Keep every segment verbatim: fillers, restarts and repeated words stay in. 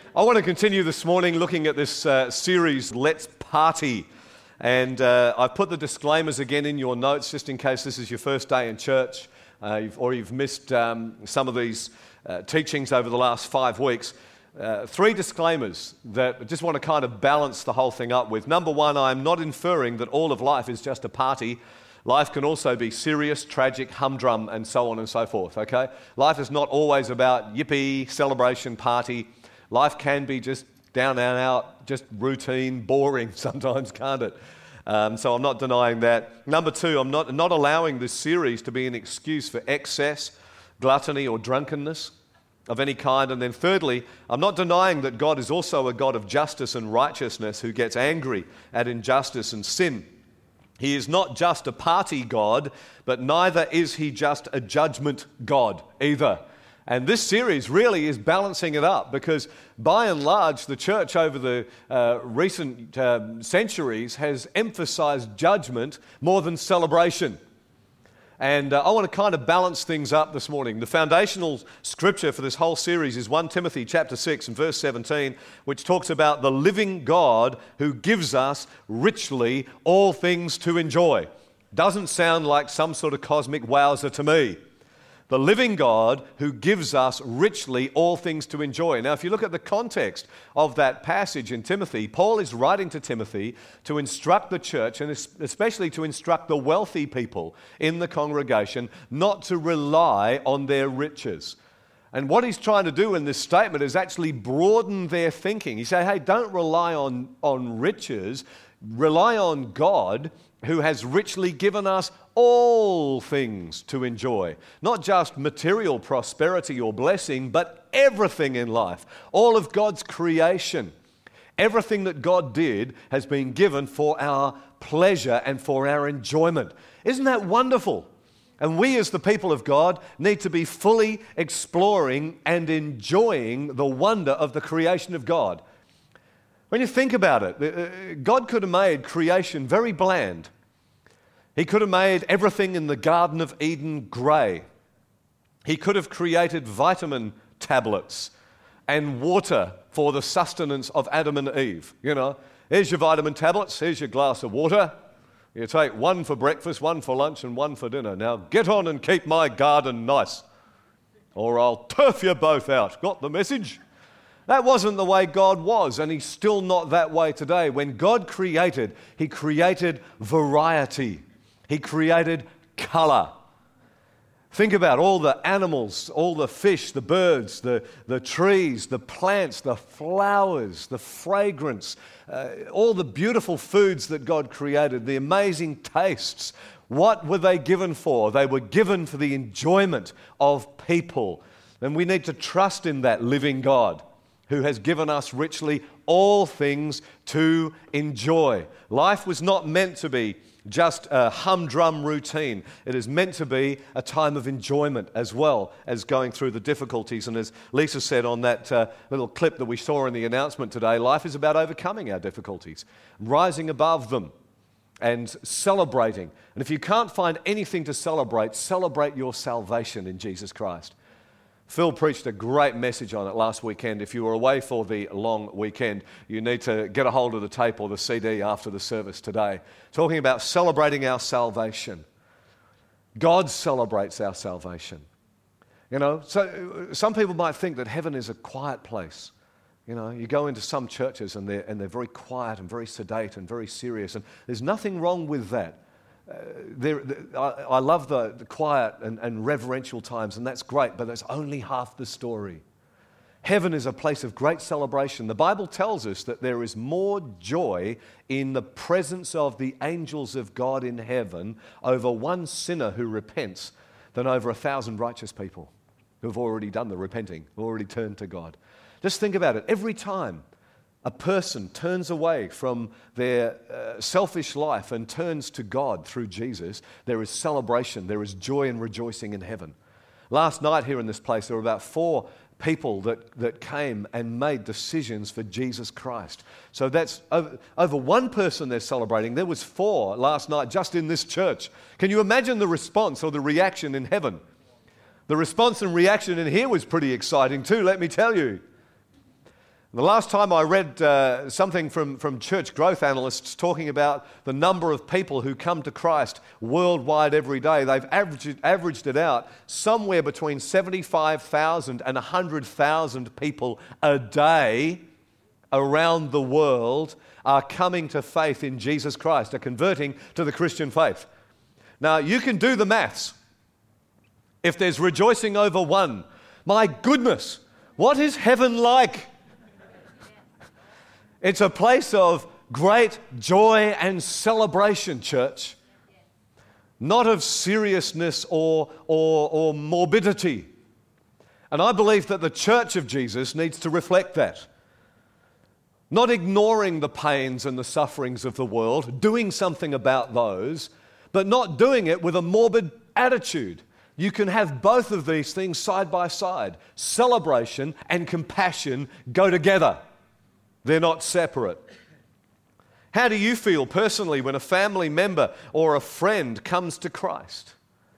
I want to continue this morning looking at this uh, series, Let's Party. And uh, I've put the disclaimers again in your notes just in case this is your first day in church uh, you've, or you've missed um, some of these uh, teachings over the last five weeks. Uh, three disclaimers that I just want to kind of balance the whole thing up with. Number one, I'm not inferring that all of life is just a party. Life can also be serious, tragic, humdrum, and so on and so forth, okay? Life is not always about yippee, celebration, party. Life can be just down and out, just routine, boring sometimes, can't it? Um, so I'm not denying that. Number two, I'm not, not allowing this series to be an excuse for excess, gluttony, or drunkenness of any kind. And then thirdly, I'm not denying that God is also a God of justice and righteousness who gets angry at injustice and sin. He is not just a party God, but neither is he just a judgment God either. And this series really is balancing it up because by and large, the church over the uh, recent uh, centuries has emphasized judgment more than celebration. And uh, I want to kind of balance things up this morning. The foundational scripture for this whole series is First Timothy chapter six and verse seventeen, which talks about the living God who gives us richly all things to enjoy. Doesn't sound like some sort of cosmic wowzer to me. The living God who gives us richly all things to enjoy. Now, if you look at the context of that passage in Timothy, Paul is writing to Timothy to instruct the church, and especially to instruct the wealthy people in the congregation, not to rely on their riches. And what he's trying to do in this statement is actually broaden their thinking. He says, hey, don't rely on, on riches, rely on God who has richly given us all things to enjoy. Not just material prosperity or blessing, but everything in life. All of God's creation. Everything that God did has been given for our pleasure and for our enjoyment. Isn't that wonderful? And we as the people of God need to be fully exploring and enjoying the wonder of the creation of God. When you think about it, God could have made creation very bland. He could have made everything in the Garden of Eden grey. He could have created vitamin tablets and water for the sustenance of Adam and Eve. You know, here's your vitamin tablets, here's your glass of water. You take one for breakfast, one for lunch, and one for dinner. Now get on and keep my garden nice, or I'll turf you both out. Got the message? That wasn't the way God was, and he's still not that way today. When God created, he created variety. He created color. Think about all the animals, all the fish, the birds, the, the trees, the plants, the flowers, the fragrance, uh, all the beautiful foods that God created, the amazing tastes. What were they given for? They were given for the enjoyment of people. And we need to trust in that living God who has given us richly all things to enjoy. Life was not meant to be just a humdrum routine. It is meant to be a time of enjoyment as well as going through the difficulties. And as Lisa said on that uh, little clip that we saw in the announcement today, life is about overcoming our difficulties, rising above them and celebrating. And if you can't find anything to celebrate, celebrate your salvation in Jesus Christ. Phil preached a great message on it last weekend. If you were away for the long weekend, you need to get a hold of the tape or the C D after the service today, talking about celebrating our salvation. God celebrates our salvation. You know, so some people might think that heaven is a quiet place. You know, you go into some churches and they're, and they're very quiet and very sedate and very serious, and there's nothing wrong with that. Uh, there, I, I love the, the quiet and, and reverential times, and that's great, but that's only half the story. Heaven is a place of great celebration. The Bible tells us that there is more joy in the presence of the angels of God in heaven over one sinner who repents than over a thousand righteous people who have already done the repenting, who already turned to God. Just think about it. Every time a person turns away from their uh, selfish life and turns to God through Jesus, there is celebration, there is joy and rejoicing in heaven. Last night here in this place, there were about four people that, that came and made decisions for Jesus Christ. So that's over, over one person they're celebrating. There was four last night just in this church. Can you imagine the response or the reaction in heaven? The response and reaction in here was pretty exciting too, let me tell you. The last time I read uh, something from, from church growth analysts talking about the number of people who come to Christ worldwide every day, they've averaged, averaged it out somewhere between seventy-five thousand and one hundred thousand people a day around the world are coming to faith in Jesus Christ, are converting to the Christian faith. Now, you can do the maths. If there's rejoicing over one, my goodness, what is heaven like? It's a place of great joy and celebration, church. Not of seriousness or, or, or morbidity. And I believe that the church of Jesus needs to reflect that. Not ignoring the pains and the sufferings of the world, doing something about those, but not doing it with a morbid attitude. You can have both of these things side by side. Celebration and compassion go together. They're not separate. How do you feel personally when a family member or a friend comes to Christ?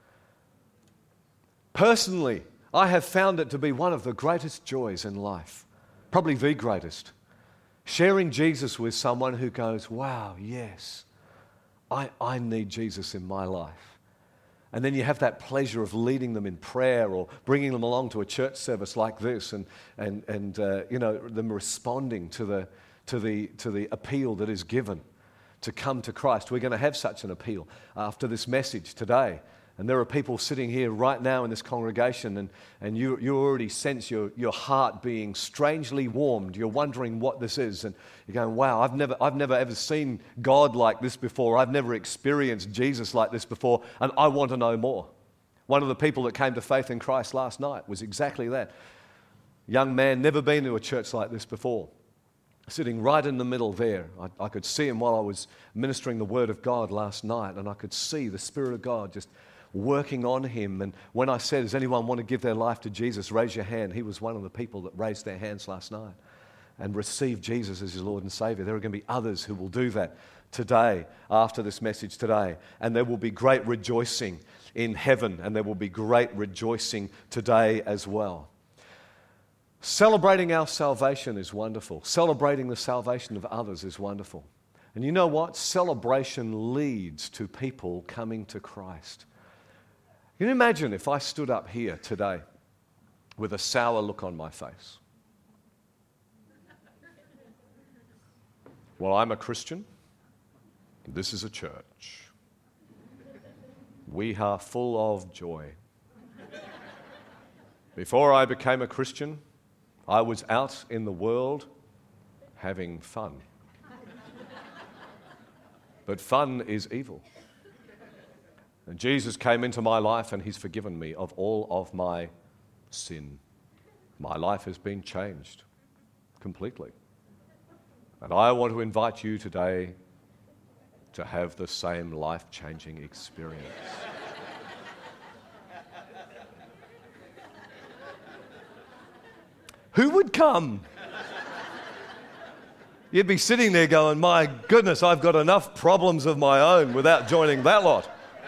Personally, I have found it to be one of the greatest joys in life, probably the greatest. Sharing Jesus with someone who goes, wow, yes, I, I need Jesus in my life. And then you have that pleasure of leading them in prayer or bringing them along to a church service like this, and and and uh, you know, them responding to the to the to the appeal that is given to come to Christ. We're going to have such an appeal after this message today. And there are people sitting here right now in this congregation, and, and you, you already sense your, your heart being strangely warmed. You're wondering what this is, and you're going, wow, I've never, I've never ever seen God like this before. I've never experienced Jesus like this before, and I want to know more. One of the people that came to faith in Christ last night was exactly that. Young man, never been to a church like this before. Sitting right in the middle there. I, I could see him while I was ministering the Word of God last night, and I could see the Spirit of God just working on him. And when I said, does anyone want to give their life to Jesus, raise your hand, he was one of the people that raised their hands last night and received Jesus as his Lord and Savior. There are going to be others who will do that today, after this message today. And there will be great rejoicing in heaven, and there will be great rejoicing today as well. Celebrating our salvation is wonderful. Celebrating the salvation of others is wonderful. And you know what? Celebration leads to people coming to Christ. Can you imagine if I stood up here today with a sour look on my face? Well, I'm a Christian. This is a church. We are full of joy. Before I became a Christian, I was out in the world having fun. But fun is evil. And Jesus came into my life, and he's forgiven me of all of my sin. My life has been changed completely. And I want to invite you today to have the same life-changing experience. Who would come? You'd be sitting there going, my goodness, I've got enough problems of my own without joining that lot.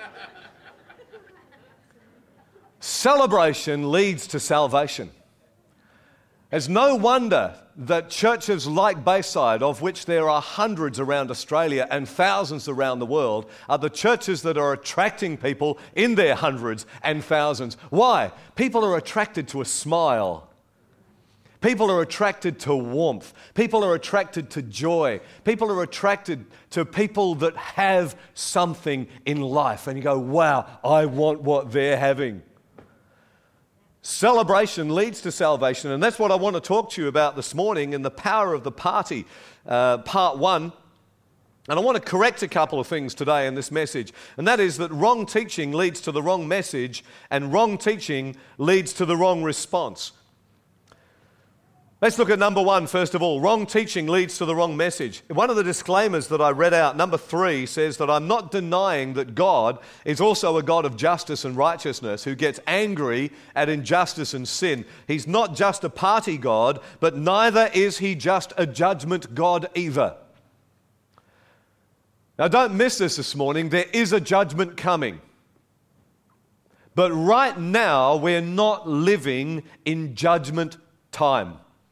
Celebration leads to salvation. It's no wonder that churches like Bayside, of which there are hundreds around Australia and thousands around the world, are the churches that are attracting people in their hundreds and thousands. Why? People are attracted to a smile. People are attracted to warmth. People are attracted to joy. People are attracted to people that have something in life. And you go, wow, I want what they're having. Celebration leads to salvation, and that's what I want to talk to you about this morning in the power of the party, uh, part one. And I want to correct a couple of things today in this message, and that is that wrong teaching leads to the wrong message, and wrong teaching leads to the wrong response. Let's look at number one first of all. Wrong teaching leads to the wrong message. One of the disclaimers that I read out, number three, says that I'm not denying that God is also a God of justice and righteousness who gets angry at injustice and sin. He's not just a party God, but neither is he just a judgment God either. Now don't miss this this morning. There is a judgment coming. But right now we're not living in judgment time.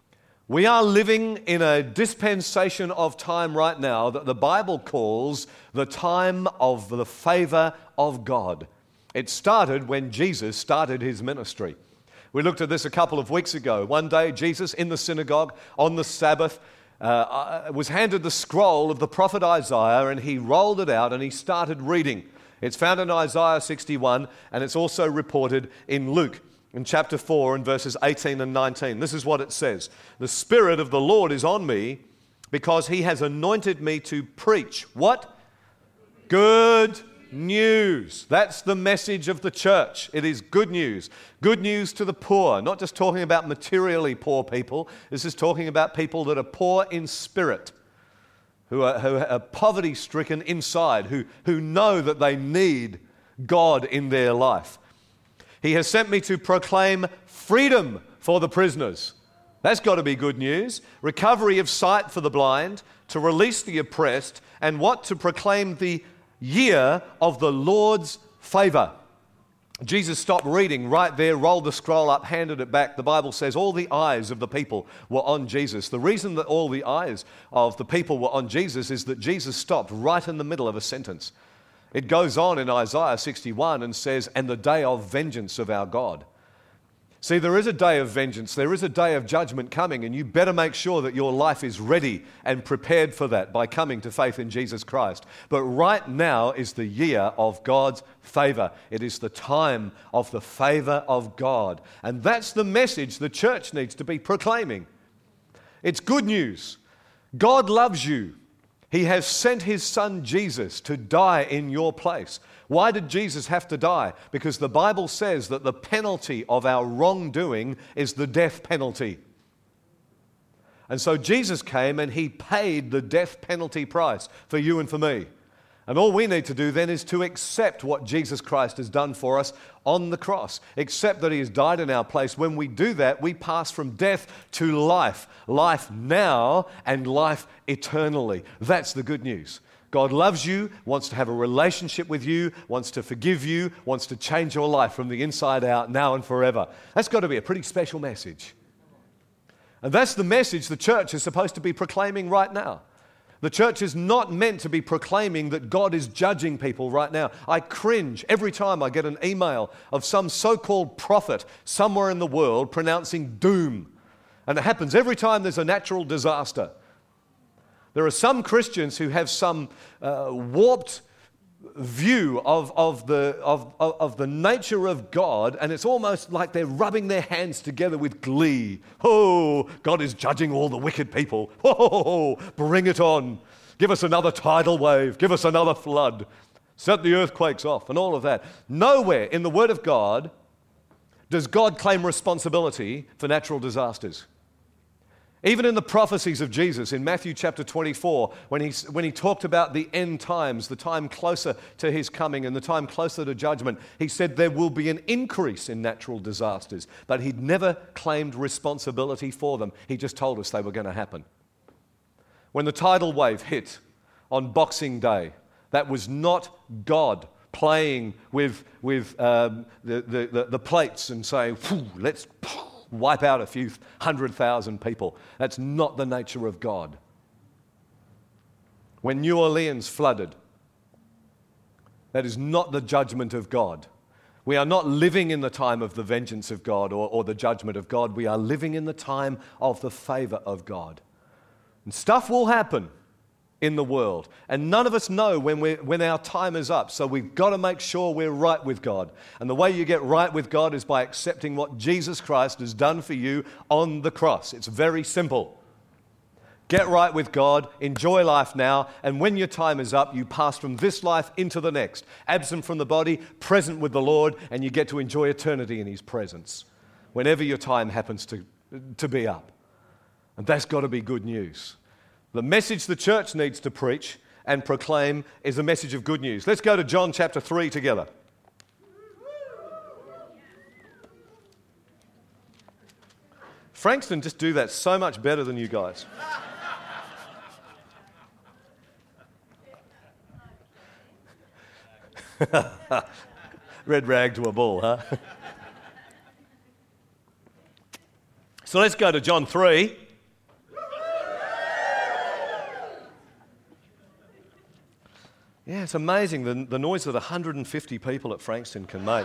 We are living in a dispensation of time right now that the Bible calls the time of the favor of God. It started when Jesus started his ministry. We looked at this a couple of weeks ago. One day, Jesus in the synagogue on the Sabbath uh, was handed the scroll of the prophet Isaiah, and he rolled it out and he started reading. It's found in Isaiah sixty-one, and it's also reported in Luke in chapter four and verses eighteen and nineteen. This is what it says. The Spirit of the Lord is on me because he has anointed me to preach. What? Good news. That's the message of the church. It is good news. Good news to the poor. Not just talking about materially poor people. This is talking about people that are poor in spirit, who are, who are poverty-stricken inside, who, who know that they need God in their life. He has sent me to proclaim freedom for the prisoners. That's got to be good news. Recovery of sight for the blind, to release the oppressed, and what? To proclaim the year of the Lord's favor. Jesus stopped reading right there, rolled the scroll up, handed it back. The Bible says all the eyes of the people were on Jesus. The reason that all the eyes of the people were on Jesus is that Jesus stopped right in the middle of a sentence. It goes on in Isaiah sixty-one and says, and the day of vengeance of our God. See, there is a day of vengeance. There is a day of judgment coming, and you better make sure that your life is ready and prepared for that by coming to faith in Jesus Christ. But right now is the year of God's favor. It is the time of the favor of God. And that's the message the church needs to be proclaiming. It's good news. God loves you. He has sent his son Jesus to die in your place. Why did Jesus have to die? Because the Bible says that the penalty of our wrongdoing is the death penalty. And so Jesus came and he paid the death penalty price for you and for me. And all we need to do then is to accept what Jesus Christ has done for us on the cross. Accept that he has died in our place. When we do that, we pass from death to life. Life now and life eternally. That's the good news. God loves you, wants to have a relationship with you, wants to forgive you, wants to change your life from the inside out now and forever. That's got to be a pretty special message. And that's the message the church is supposed to be proclaiming right now. The church is not meant to be proclaiming that God is judging people right now. I cringe every time I get an email of some so-called prophet somewhere in the world pronouncing doom. And it happens every time there's a natural disaster. There are some Christians who have some uh, warped view of, of, the, of, of the nature of God, and it's almost like they're rubbing their hands together with glee. Oh, God is judging all the wicked people. Oh, bring it on. Give us another tidal wave. Give us another flood. Set the earthquakes off and all of that. Nowhere in the Word of God does God claim responsibility for natural disasters. Even in the prophecies of Jesus in Matthew chapter twenty-four, when he, when he talked about the end times, the time closer to his coming and the time closer to judgment, he said there will be an increase in natural disasters, but he'd never claimed responsibility for them. He just told us they were going to happen. When the tidal wave hit on Boxing Day, that was not God playing with, with um, the, the, the, the plates and saying, let's wipe out a few hundred thousand people. That's not the nature of God. When New Orleans flooded, that is not the judgment of God. We are not living in the time of the vengeance of God or, or the judgment of God. We are living in the time of the favor of God. And stuff will happen in the world. And none of us know when, we when our time is up. So we've got to make sure we're right with God. And the way you get right with God is by accepting what Jesus Christ has done for you on the cross. It's very simple. Get right with God, enjoy life now, and when your time is up, you pass from this life into the next. Absent from the body, present with the Lord, and you get to enjoy eternity in His presence whenever your time happens to, to be up. And that's got to be good news. The message the church needs to preach and proclaim is a message of good news. Let's go to John chapter three together. Frankston just do that so much better than you guys. Red rag to a bull, huh? So let's go to John three. Yeah, it's amazing the, the noise that one hundred fifty people at Frankston can make.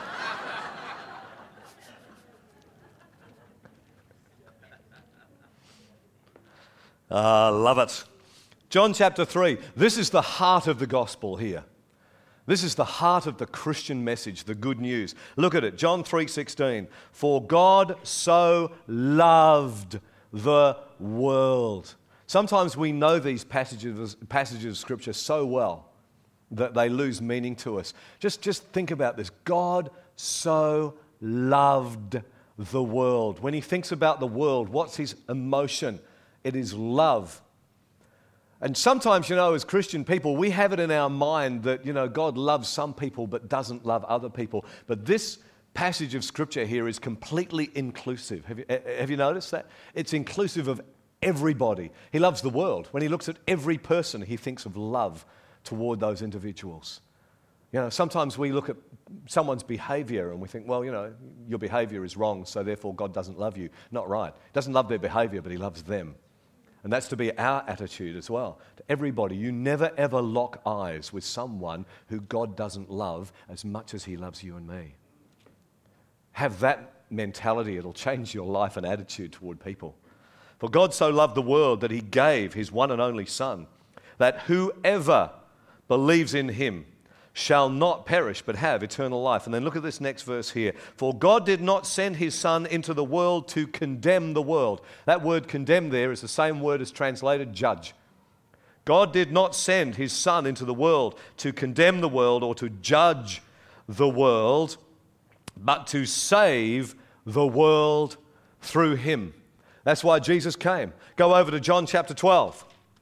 Ah, love it. John chapter three. This is the heart of the gospel here. This is the heart of the Christian message, the good news. Look at it, John three sixteen. For God so loved the world. Sometimes we know these passages, passages of Scripture so well that they lose meaning to us. Just, just think about this. God so loved the world. When he thinks about the world, what's his emotion? It is love. And sometimes, you know, as Christian people, we have it in our mind that, you know, God loves some people but doesn't love other people. But this passage of Scripture here is completely inclusive. Have you, have you noticed that? It's inclusive of everybody. He loves the world. When he looks at every person, he thinks of love toward those individuals. You know, sometimes we look at someone's behavior and we think, well, you know, your behavior is wrong, so therefore God doesn't love you. Not right. He doesn't love their behavior, but he loves them. And that's to be our attitude as well. To everybody, you never ever lock eyes with someone who God doesn't love as much as he loves you and me. Have that mentality. It'll change your life and attitude toward people. For God so loved the world that he gave his one and only Son, that whoever believes in him shall not perish but have eternal life. And then look at this next verse here. For God did not send his Son into the world to condemn the world. That word condemn there is the same word as translated judge. God did not send his Son into the world to condemn the world or to judge the world, but to save the world through him. That's why Jesus came. Go over to John chapter twelve.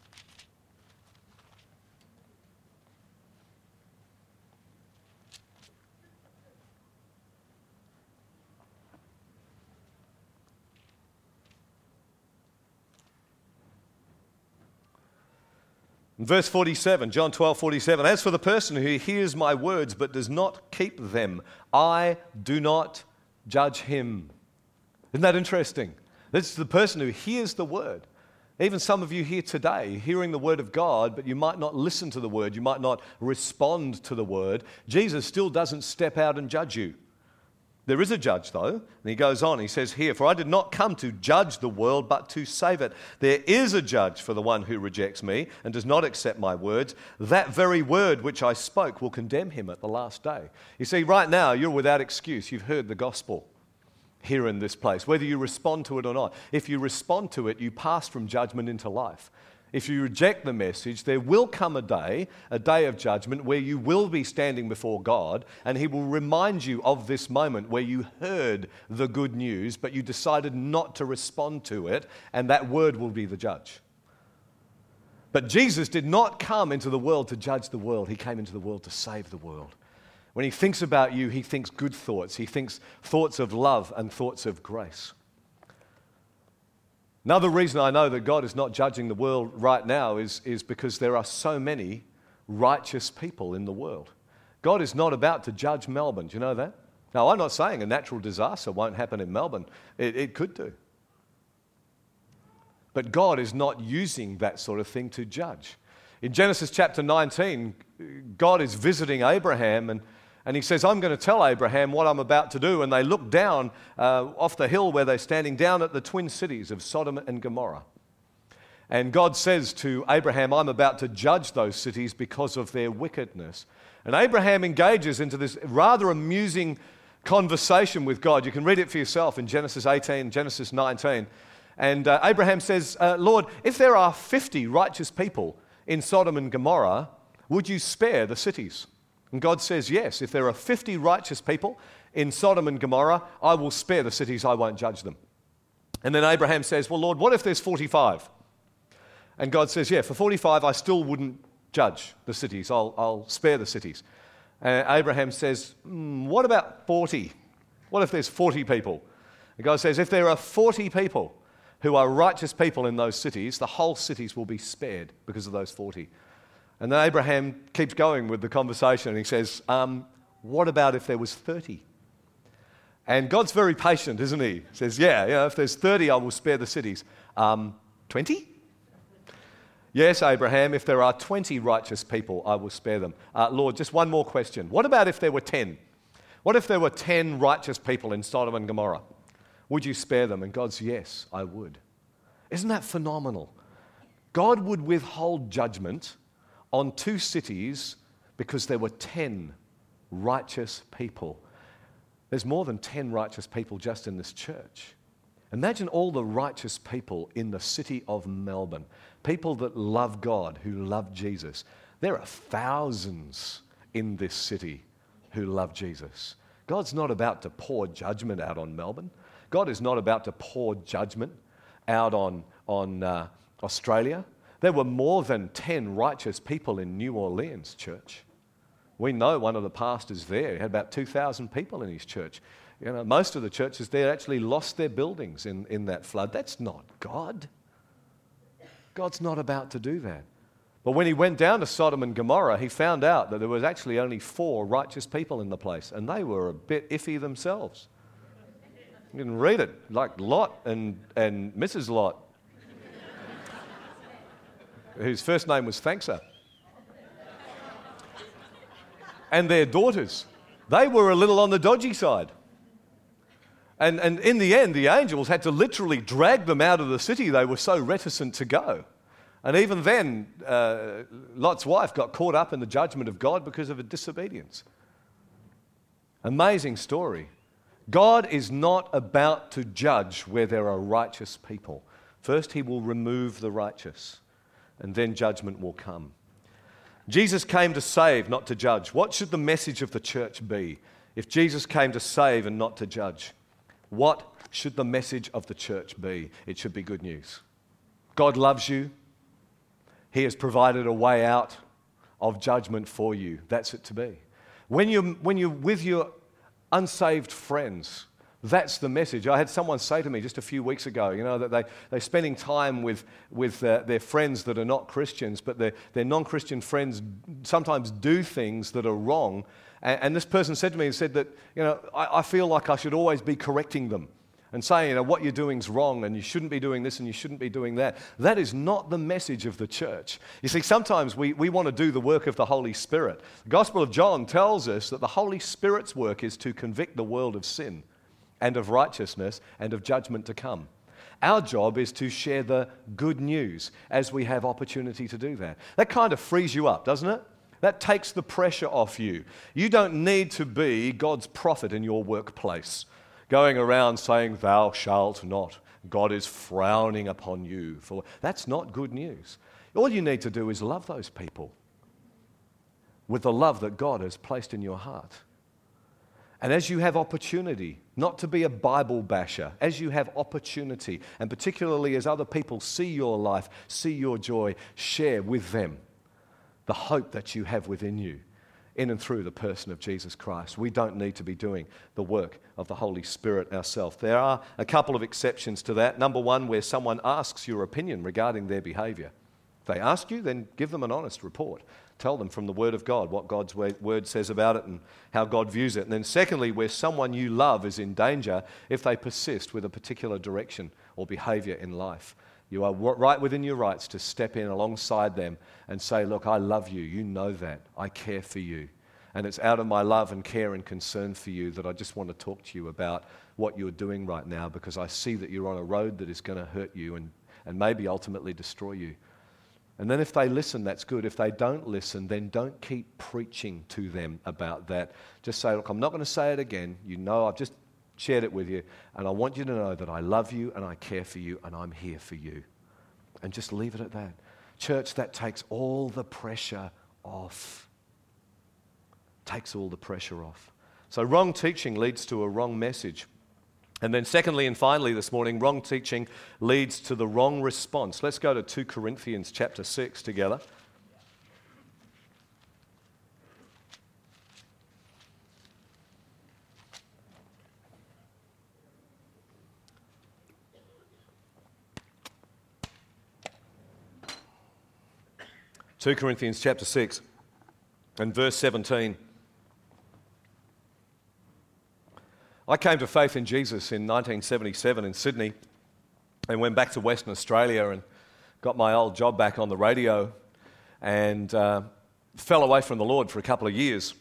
Verse forty-seven, John twelve, forty-seven. As for the person who hears my words but does not keep them, I do not judge him. Isn't that interesting? This is the person who hears the word. Even some of you here today, hearing the word of God, but you might not listen to the word, you might not respond to the word. Jesus still doesn't step out and judge you. There is a judge, though, and he goes on, he says here, for I did not come to judge the world, but to save it. There is a judge for the one who rejects me and does not accept my words. That very word which I spoke will condemn him at the last day. You see, right now, you're without excuse. You've heard the gospel here in this place, whether you respond to it or not. If you respond to it, you pass from judgment into life. If you reject the message, there will come a day, a day of judgment, where you will be standing before God, and he will remind you of this moment where you heard the good news, but you decided not to respond to it, and that word will be the judge. But Jesus did not come into the world to judge the world. He came into the world to save the world. When he thinks about you, he thinks good thoughts. He thinks thoughts of love and thoughts of grace. Another reason I know that God is not judging the world right now is, is because there are so many righteous people in the world. God is not about to judge Melbourne. Do you know that? Now, I'm not saying a natural disaster won't happen in Melbourne. It, it could do. But God is not using that sort of thing to judge. In Genesis chapter nineteen, God is visiting Abraham and And he says, I'm going to tell Abraham what I'm about to do. And they look down uh, off the hill where they're standing down at the twin cities of Sodom and Gomorrah. And God says to Abraham, I'm about to judge those cities because of their wickedness. And Abraham engages into this rather amusing conversation with God. You can read it for yourself in Genesis eighteen, Genesis nineteen. And uh, Abraham says, uh, Lord, if there are fifty righteous people in Sodom and Gomorrah, would you spare the cities? And God says, yes, if there are fifty righteous people in Sodom and Gomorrah, I will spare the cities, I won't judge them. And then Abraham says, well, Lord, what if there's forty-five? And God says, yeah, for forty-five, I still wouldn't judge the cities, I'll, I'll spare the cities. And Abraham says, mm, what about forty? What if there's forty people? And God says, if there are forty people who are righteous people in those cities, the whole cities will be spared because of those forty. And then Abraham keeps going with the conversation and he says, um, what about if there was thirty? And God's very patient, isn't he? He says, yeah, yeah, if there's thirty, I will spare the cities. Um, twenty? Yes, Abraham, if there are twenty righteous people, I will spare them. Uh, Lord, just one more question. What about if there were ten? What if there were ten righteous people in Sodom and Gomorrah? Would you spare them? And God's, yes, I would. Isn't that phenomenal? God would withhold judgment on two cities because there were ten righteous people. There's more than ten righteous people just in this church. Imagine all the righteous people in the city of Melbourne, people that love God, who love Jesus. There are thousands in this city who love Jesus. God's not about to pour judgment out on Melbourne. God is not about to pour judgment out on, on uh, Australia. There were more than ten righteous people in New Orleans, church. We know one of the pastors there, he had about two thousand people in his church. You know, most of the churches there actually lost their buildings in, in that flood. That's not God. God's not about to do that. But when he went down to Sodom and Gomorrah, he found out that there was actually only four righteous people in the place, and they were a bit iffy themselves. You can read it, like Lot and, and Missus Lot, whose first name was Thanksa. And their daughters, they were a little on the dodgy side. And, and in the end, the angels had to literally drag them out of the city. They were so reticent to go. And even then, uh, Lot's wife got caught up in the judgment of God because of a disobedience. Amazing story. God is not about to judge where there are righteous people. First, he will remove the righteous, and then judgment will come. Jesus came to save, not to judge. What should the message of the church be if Jesus came to save and not to judge? What should the message of the church be? It should be good news. God loves you. He has provided a way out of judgment for you. That's it to be. When you're, when you're with your unsaved friends, that's the message. I had someone say to me just a few weeks ago, you know, that they, they're spending time with, with uh, their friends that are not Christians, but their, their non-Christian friends sometimes do things that are wrong. And, and this person said to me, he said that, you know, I, I feel like I should always be correcting them and saying, you know, what you're doing is wrong and you shouldn't be doing this and you shouldn't be doing that. That is not the message of the church. You see, sometimes we, we want to do the work of the Holy Spirit. The Gospel of John tells us that the Holy Spirit's work is to convict the world of sin and of righteousness and of judgment to come. Our job is to share the good news as we have opportunity to do that. That kind of frees you up, doesn't it? That takes the pressure off you. You don't need to be God's prophet in your workplace, going around saying, thou shalt not. God is frowning upon you. For that's not good news. All you need to do is love those people with the love that God has placed in your heart. And as you have opportunity, not to be a Bible basher, as you have opportunity, and particularly as other people see your life, see your joy, share with them the hope that you have within you in and through the person of Jesus Christ. We don't need to be doing the work of the Holy Spirit ourselves. There are a couple of exceptions to that. Number one, where someone asks your opinion regarding their behavior. If they ask you, then give them an honest report. Tell them from the Word of God what God's Word says about it and how God views it. And then secondly, where someone you love is in danger if they persist with a particular direction or behavior in life. You are right within your rights to step in alongside them and say, look, I love you. You know that. I care for you. And it's out of my love and care and concern for you that I just want to talk to you about what you're doing right now, because I see that you're on a road that is going to hurt you and, and maybe ultimately destroy you. And then if they listen, that's good. If they don't listen, then don't keep preaching to them about that. Just say, look, I'm not going to say it again. You know, I've just shared it with you, and I want you to know that I love you and I care for you and I'm here for you. And just leave it at that. Church, that takes all the pressure off. Takes all the pressure off. So wrong teaching leads to a wrong message. And then secondly and finally this morning, wrong teaching leads to the wrong response. Let's go to two Corinthians chapter six together. two Corinthians chapter six and verse seventeen. I came to faith in Jesus in nineteen seventy-seven in Sydney and went back to Western Australia and got my old job back on the radio and uh, fell away from the Lord for a couple of years.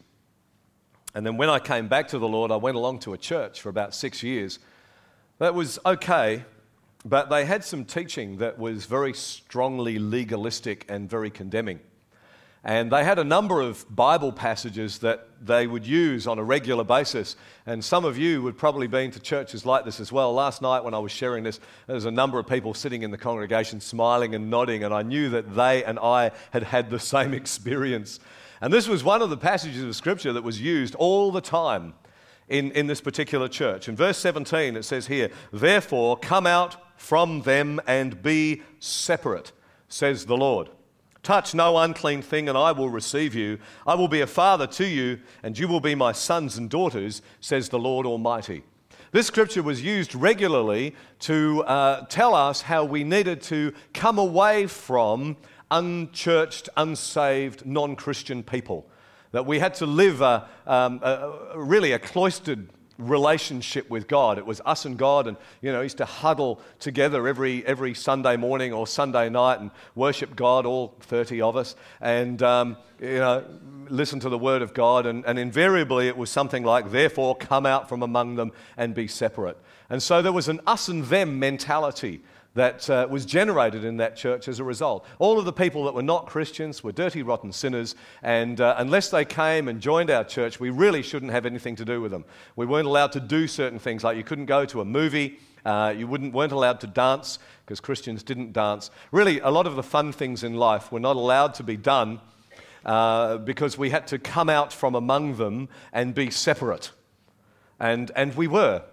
And then when I came back to the Lord, I went along to a church for about six years. That was okay, but they had some teaching that was very strongly legalistic and very condemning. And they had a number of Bible passages that they would use on a regular basis. And some of you would probably been to churches like this as well. Last night when I was sharing this, there was a number of people sitting in the congregation smiling and nodding, and I knew that they and I had had the same experience. And this was one of the passages of Scripture that was used all the time in, in this particular church. In verse seventeen, it says here, "Therefore come out from them and be separate, says the Lord. Touch no unclean thing, and I will receive you. I will be a father to you, and you will be my sons and daughters, says the Lord Almighty." This scripture was used regularly to uh, tell us how we needed to come away from unchurched, unsaved, non-Christian people. That we had to live a, um, a, really a cloistered relationship with God. It was us and God, and you know, used to huddle together every every Sunday morning or Sunday night and worship God, all thirty of us, and um, you know, listen to the Word of God. And, and invariably, it was something like, "Therefore, come out from among them and be separate." And so there was an us and them mentality that uh, was generated in that church as a result. All of the people that were not Christians were dirty, rotten sinners, and uh, unless they came and joined our church, we really shouldn't have anything to do with them. We weren't allowed to do certain things, like you couldn't go to a movie, uh, you wouldn't, weren't allowed to dance, because Christians didn't dance. Really, a lot of the fun things in life were not allowed to be done uh, because we had to come out from among them and be separate. And, and we were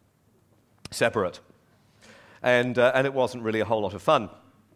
separate. And, uh, and it wasn't really a whole lot of fun.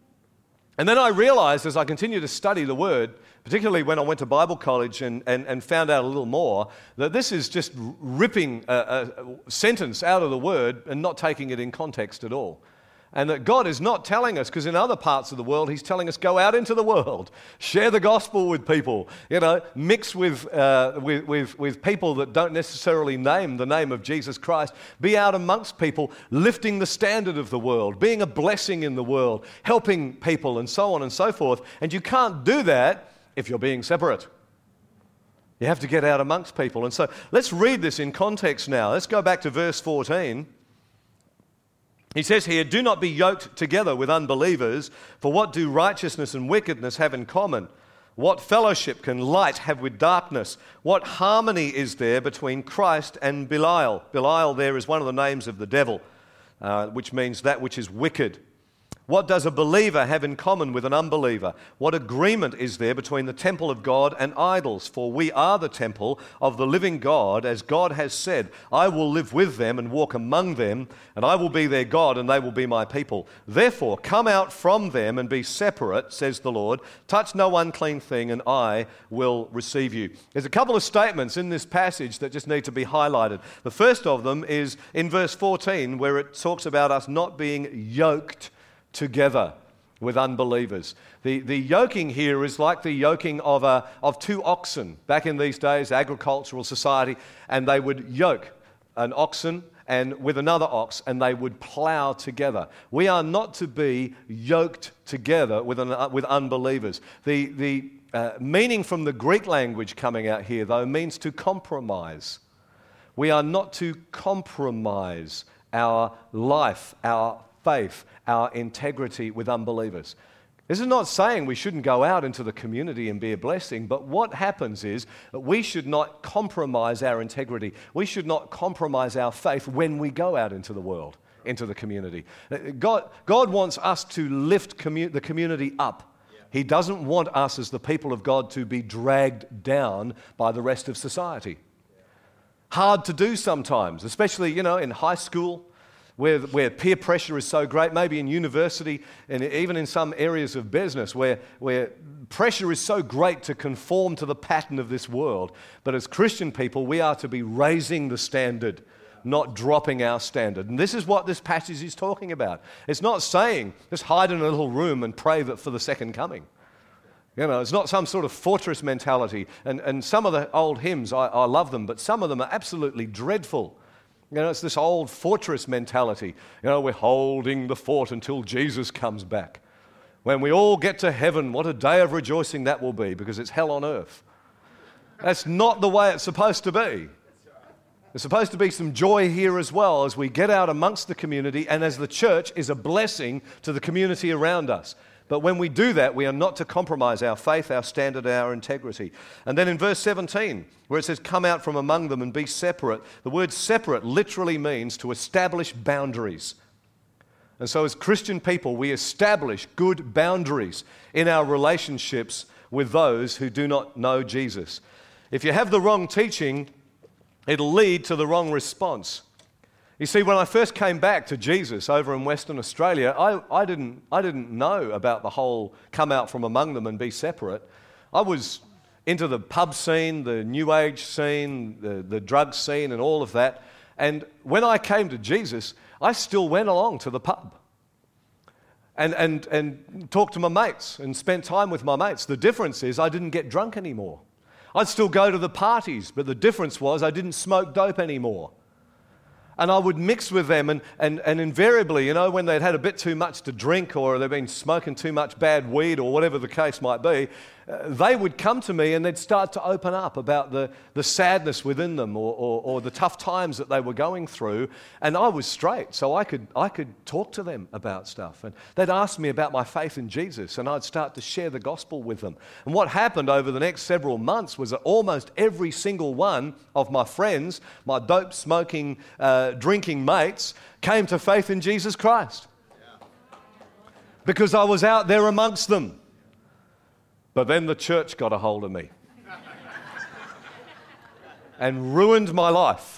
And then I realized as I continued to study the Word, particularly when I went to Bible college and, and, and found out a little more, that this is just ripping a, a sentence out of the Word and not taking it in context at all. And that God is not telling us, because in other parts of the world, He's telling us, go out into the world, share the gospel with people, you know, mix with, uh, with, with, with people that don't necessarily name the name of Jesus Christ, be out amongst people, lifting the standard of the world, being a blessing in the world, helping people, and so on and so forth. And you can't do that if you're being separate. You have to get out amongst people. And so let's read this in context now. Let's go back to verse fourteen. He says here, "Do not be yoked together with unbelievers, for what do righteousness and wickedness have in common? What fellowship can light have with darkness? What harmony is there between Christ and Belial?" Belial there is one of the names of the devil, uh, which means that which is wicked. "What does a believer have in common with an unbeliever? What agreement is there between the temple of God and idols? For we are the temple of the living God, as God has said, 'I will live with them and walk among them, and I will be their God, and they will be my people.' Therefore, come out from them and be separate, says the Lord. Touch no unclean thing, and I will receive you." There's a couple of statements in this passage that just need to be highlighted. The first of them is in verse fourteen, where it talks about us not being yoked together with unbelievers. The, the yoking here is like the yoking of, a, of two oxen. Back in these days, agricultural society, and they would yoke an oxen and with another ox, and they would plow together. We are not to be yoked together with, an, with unbelievers. The, the uh, meaning from the Greek language coming out here, though, means to compromise. We are not to compromise our life, our faith, our integrity with unbelievers. This is not saying we shouldn't go out into the community and be a blessing, but what happens is that we should not compromise our integrity. We should not compromise our faith when we go out into the world, into the community. God, God wants us to lift commu- the community up. He doesn't want us as the people of God to be dragged down by the rest of society. Hard to do sometimes, especially, you know, in high school, Where, where peer pressure is so great, maybe in university and even in some areas of business where, where pressure is so great to conform to the pattern of this world. But as Christian people, we are to be raising the standard, not dropping our standard. And this is what this passage is talking about. It's not saying just hide in a little room and pray that for the second coming. You know, it's not some sort of fortress mentality. And, and some of the old hymns, I, I love them, but some of them are absolutely dreadful. You know, it's this old fortress mentality. You know, we're holding the fort until Jesus comes back. When we all get to heaven, what a day of rejoicing that will be, because it's hell on earth. That's not the way it's supposed to be. There's supposed to be some joy here as well as we get out amongst the community and as the church is a blessing to the community around us. But when we do that, we are not to compromise our faith, our standard, our integrity. And then in verse seventeen, where it says, come out from among them and be separate, the word separate literally means to establish boundaries. And so as Christian people, we establish good boundaries in our relationships with those who do not know Jesus. If you have the wrong teaching, it'll lead to the wrong response. You see, when I first came back to Jesus over in Western Australia, I, I, didn't, I didn't know about the whole come out from among them and be separate. I was into the pub scene, the new age scene, the, the drug scene and all of that. And when I came to Jesus, I still went along to the pub and, and, and talked to my mates and spent time with my mates. The difference is I didn't get drunk anymore. I'd still go to the parties, but the difference was I didn't smoke dope anymore. And I would mix with them, and, and, and invariably, you know, when they'd had a bit too much to drink or they'd been smoking too much bad weed or whatever the case might be, uh, they would come to me and they'd start to open up about the, the sadness within them or, or, or the tough times that they were going through. And I was straight, so I could, I could talk to them about stuff. And they'd ask me about my faith in Jesus, and I'd start to share the gospel with them. And what happened over the next several months was that almost every single one of my friends, my dope-smoking, uh, drinking mates, came to faith in Jesus Christ. Because I was out there amongst them. But then the church got a hold of me and ruined my life.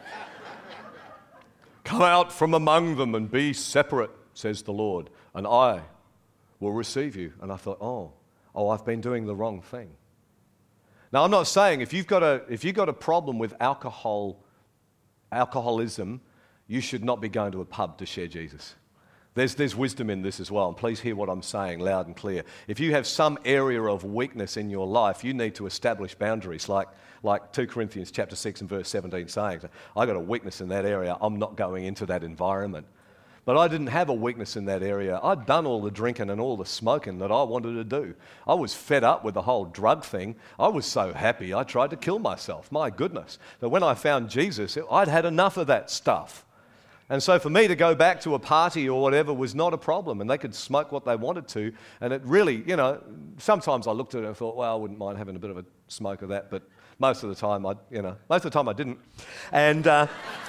Come out from among them and be separate, says the Lord, and I will receive you. And I thought, oh, oh, I've been doing the wrong thing. Now, I'm not saying if you've got a, if you've got a problem with alcohol, alcoholism, you should not be going to a pub to share Jesus. There's, there's wisdom in this as well, and please hear what I'm saying loud and clear. If you have some area of weakness in your life, you need to establish boundaries, like, like two Corinthians chapter six and verse seventeen saying, I've got a weakness in that area, I'm not going into that environment. But I didn't have a weakness in that area. I'd done all the drinking and all the smoking that I wanted to do. I was fed up with the whole drug thing. I was so happy I tried to kill myself, my goodness. But when I found Jesus, I'd had enough of that stuff. And so for me to go back to a party or whatever was not a problem, and they could smoke what they wanted to. And it really, you know, sometimes I looked at it and thought, well, I wouldn't mind having a bit of a smoke of that, but most of the time, I, you know, most of the time I didn't. And uh,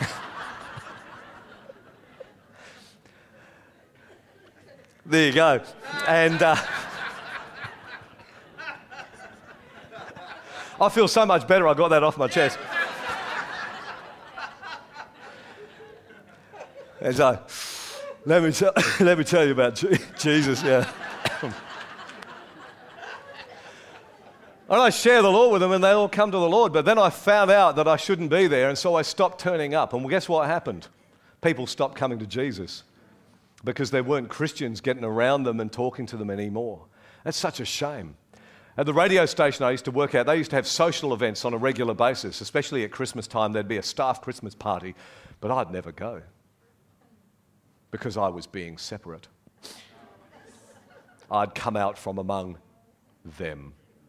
there you go. And uh, I feel so much better I got that off my chest. And so, let me, tell, let me tell you about Jesus, yeah. And I share the Lord with them and they all come to the Lord. But then I found out that I shouldn't be there, and so I stopped turning up. And guess what happened? People stopped coming to Jesus because there weren't Christians getting around them and talking to them anymore. That's such a shame. At the radio station I used to work at, they used to have social events on a regular basis, especially at Christmas time. There'd be a staff Christmas party, but I'd never go because I was being separate. I'd come out from among them.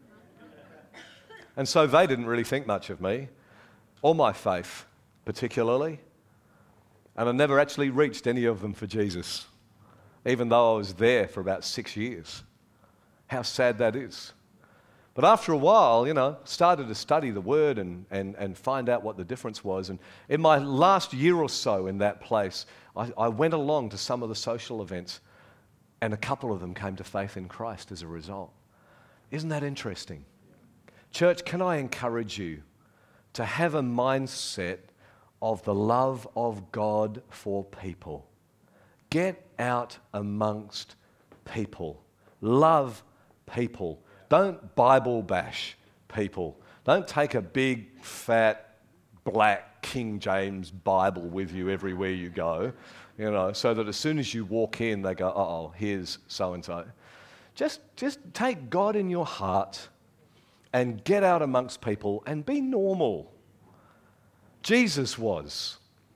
And so they didn't really think much of me, or my faith particularly. And I never actually reached any of them for Jesus, even though I was there for about six years. How sad that is. But after a while, you know, started to study the Word and, and, and find out what the difference was. And in my last year or so in that place, I, I went along to some of the social events, and a couple of them came to faith in Christ as a result. Isn't that interesting? Church, can I encourage you to have a mindset of the love of God for people? Get out amongst people. Love people. Don't Bible bash people. Don't take a big, fat, black King James Bible with you everywhere you go, you know, so that as soon as you walk in, they go, uh-oh, here's so-and-so. Just, just take God in your heart and get out amongst people and be normal. Jesus was.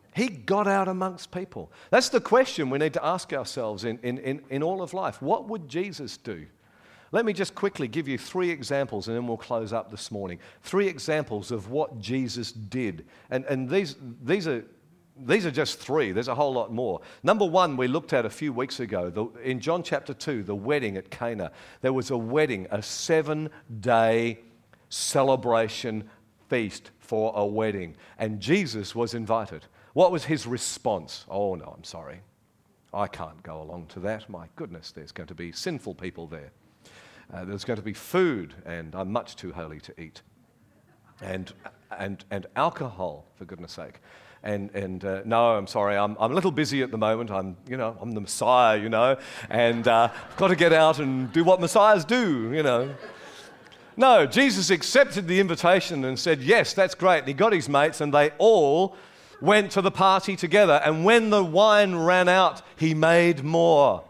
He got out amongst people. That's the question we need to ask ourselves in, in, in, in all of life. What would Jesus do? Let me just quickly give you three examples and then we'll close up this morning. Three examples of what Jesus did. And, and these, these, are, these are just three. There's a whole lot more. Number one, we looked at a few weeks ago. The, in John chapter two, the wedding at Cana. There was a wedding, a seven-day celebration feast for a wedding. And Jesus was invited. What was his response? Oh, no, I'm sorry. I can't go along to that. My goodness, there's going to be sinful people there. Uh, there's going to be food, and I'm much too holy to eat. And and and alcohol, for goodness sake. And and uh, no, I'm sorry, I'm I'm a little busy at the moment. I'm you know I'm the Messiah, you know, and uh, I've got to get out and do what Messiahs do, you know. No, Jesus accepted the invitation and said, yes, that's great. And he got his mates, and they all went to the party together, and when the wine ran out, he made more.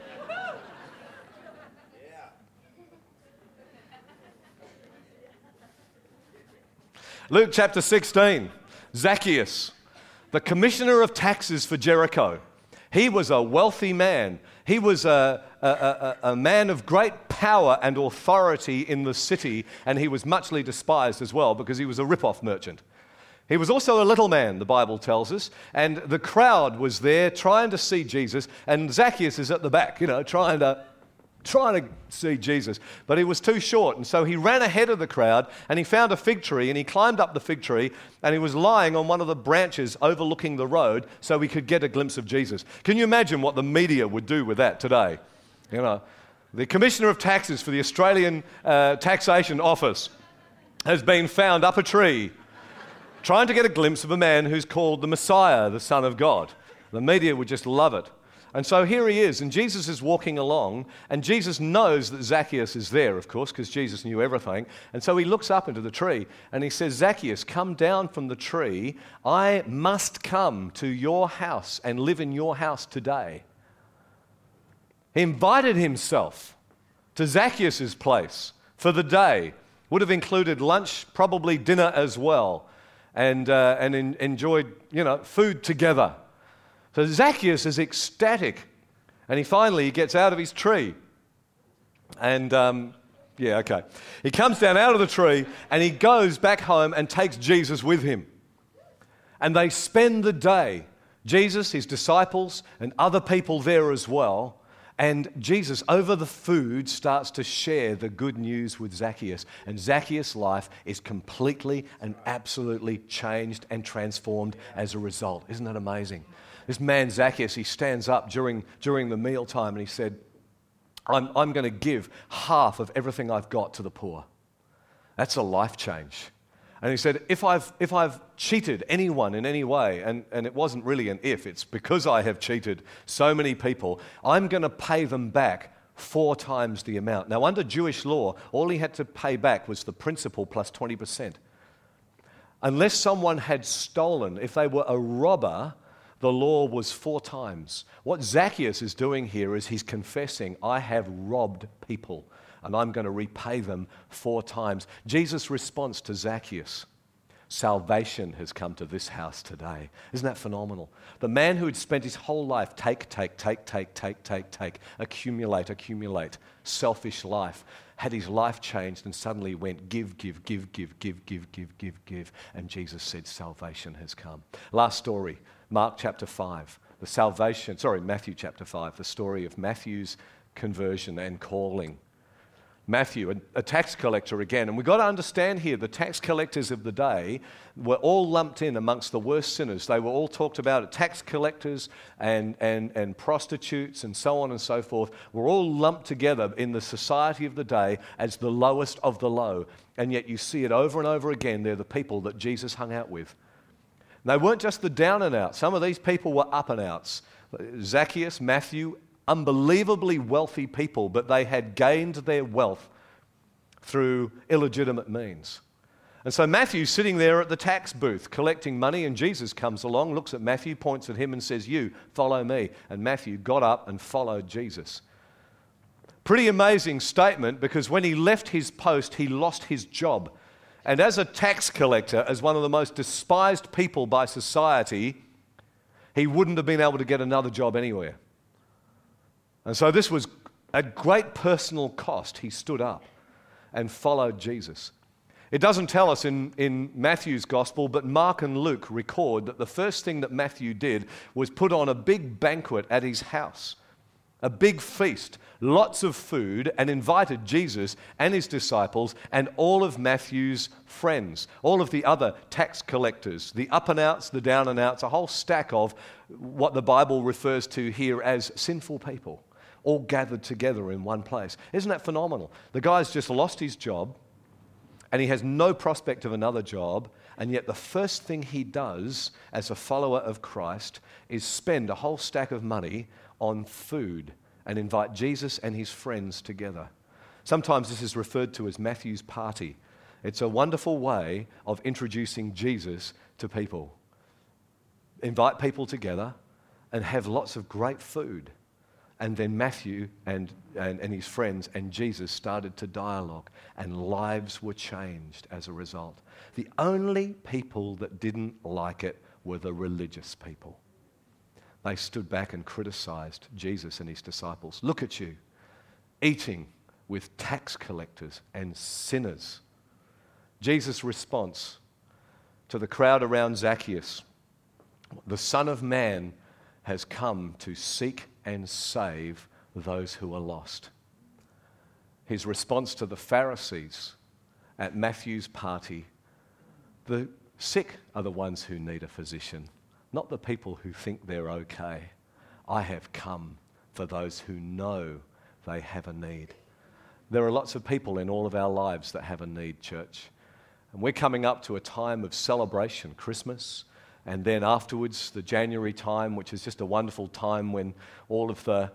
Luke chapter sixteen, Zacchaeus, the commissioner of taxes for Jericho. He was a wealthy man. He was a, a, a, a man of great power and authority in the city, and he was muchly despised as well because he was a rip-off merchant. He was also a little man, the Bible tells us, and the crowd was there trying to see Jesus, and Zacchaeus is at the back, you know, trying to, trying to see Jesus. But he was too short, and so he ran ahead of the crowd, and he found a fig tree, and he climbed up the fig tree, and he was lying on one of the branches overlooking the road so he could get a glimpse of Jesus. Can you imagine what the media would do with that today? You know, the Commissioner of Taxes for the Australian uh, Taxation Office has been found up a tree trying to get a glimpse of a man who's called the Messiah, the Son of God. The media would just love it. And so here he is, and Jesus is walking along, and Jesus knows that Zacchaeus is there, of course, because Jesus knew everything. And so he looks up into the tree, and he says, Zacchaeus, come down from the tree. I must come to your house and live in your house today. He invited himself to Zacchaeus' place for the day. Would have included lunch, probably dinner as well. And, uh, and in, enjoyed, you know, food together. So Zacchaeus is ecstatic. And he finally gets out of his tree. And, um, yeah, okay. He comes down out of the tree and he goes back home and takes Jesus with him. And they spend the day, Jesus, his disciples, and other people there as well. And Jesus, over the food, starts to share the good news with Zacchaeus. And Zacchaeus' life is completely and absolutely changed and transformed as a result. Isn't that amazing? This man, Zacchaeus, he stands up during, during the mealtime and he said, I'm, I'm going to give half of everything I've got to the poor. That's a life change. And he said, if I've, if I've cheated anyone in any way, and, and it wasn't really an if, it's because I have cheated so many people, I'm going to pay them back four times the amount. Now, under Jewish law, all he had to pay back was the principal plus twenty percent. Unless someone had stolen, if they were a robber, the law was four times. What Zacchaeus is doing here is he's confessing, I have robbed people, and I'm going to repay them four times. Jesus' response to Zacchaeus, salvation has come to this house today. Isn't that phenomenal? The man who had spent his whole life take, take, take, take, take, take, take, accumulate, accumulate, selfish life, had his life changed and suddenly went give, give, give, give, give, give, give, give, give. And Jesus said, salvation has come. Last story, Mark chapter five, the salvation, sorry, Matthew chapter five, the story of Matthew's conversion and calling. Matthew, a, a tax collector again. And we've got to understand here, the tax collectors of the day were all lumped in amongst the worst sinners. They were all talked about as tax collectors and, and, and prostitutes and so on and so forth. Were all lumped together in the society of the day as the lowest of the low. And yet you see it over and over again. They're the people that Jesus hung out with. And they weren't just the down and out. Some of these people were up and outs. Zacchaeus, Matthew, unbelievably wealthy people, but they had gained their wealth through illegitimate means. And so Matthew's sitting there at the tax booth collecting money, and Jesus comes along, looks at Matthew, points at him and says, you, follow me. And Matthew got up and followed Jesus. Pretty amazing statement, because when he left his post, he lost his job. And as a tax collector, as one of the most despised people by society, he wouldn't have been able to get another job anywhere. And so this was at great personal cost. He stood up and followed Jesus. It doesn't tell us in, in Matthew's gospel, but Mark and Luke record that the first thing that Matthew did was put on a big banquet at his house, a big feast, lots of food, and invited Jesus and his disciples and all of Matthew's friends, all of the other tax collectors, the up and outs, the down and outs, a whole stack of what the Bible refers to here as sinful people, all gathered together in one place. Isn't that phenomenal? The guy's just lost his job, and he has no prospect of another job, and yet the first thing he does as a follower of Christ is spend a whole stack of money on food and invite Jesus and his friends together. Sometimes this is referred to as Matthew's party. It's a wonderful way of introducing Jesus to people. Invite people together and have lots of great food. And then Matthew and, and, and his friends and Jesus started to dialogue, and lives were changed as a result. The only people that didn't like it were the religious people. They stood back and criticized Jesus and his disciples. Look at you, eating with tax collectors and sinners. Jesus' response to the crowd around Zacchaeus: the Son of Man has come to seek and save those who are lost. His response to the Pharisees at Matthew's party: the sick are the ones who need a physician, not the people who think they're okay. I have come for those who know they have a need. There are lots of people in all of our lives that have a need, church. And we're coming up to a time of celebration, Christmas, and then afterwards, the January time, which is just a wonderful time when all of the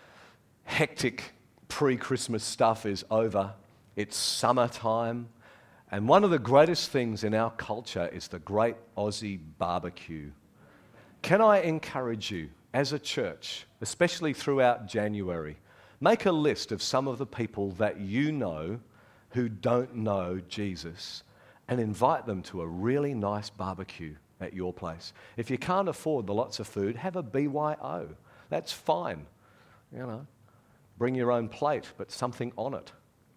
hectic pre-Christmas stuff is over. It's summertime. And one of the greatest things in our culture is the great Aussie barbecue. Can I encourage you, as a church, especially throughout January, make a list of some of the people that you know who don't know Jesus and invite them to a really nice barbecue at your place. If you can't afford the lots of food, have a B Y O. That's fine. You know, bring your own plate, but something on it.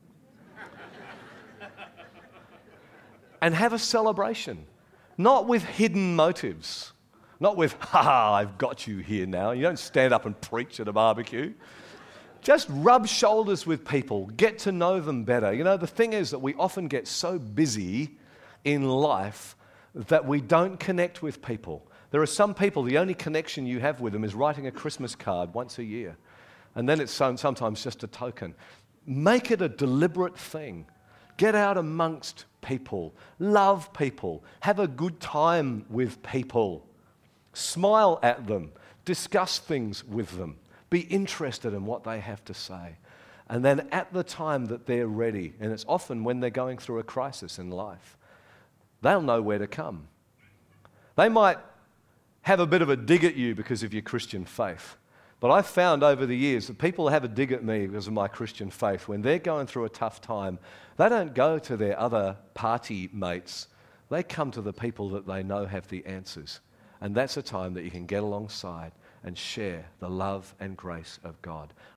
And have a celebration, not with hidden motives, not with, ha ha, I've got you here now. You don't stand up and preach at a barbecue. Just rub shoulders with people, get to know them better. You know, the thing is that we often get so busy in life that we don't connect with people. There are some people, the only connection you have with them is writing a Christmas card once a year. And then it's sometimes just a token. Make it a deliberate thing. Get out amongst people. Love people. Have a good time with people. Smile at them. Discuss things with them. Be interested in what they have to say. And then at the time that they're ready, and it's often when they're going through a crisis in life, they'll know where to come. They might have a bit of a dig at you because of your Christian faith. But I've found over the years that people have a dig at me because of my Christian faith. When they're going through a tough time, they don't go to their other party mates. They come to the people that they know have the answers. And that's a time that you can get alongside and share the love and grace of God.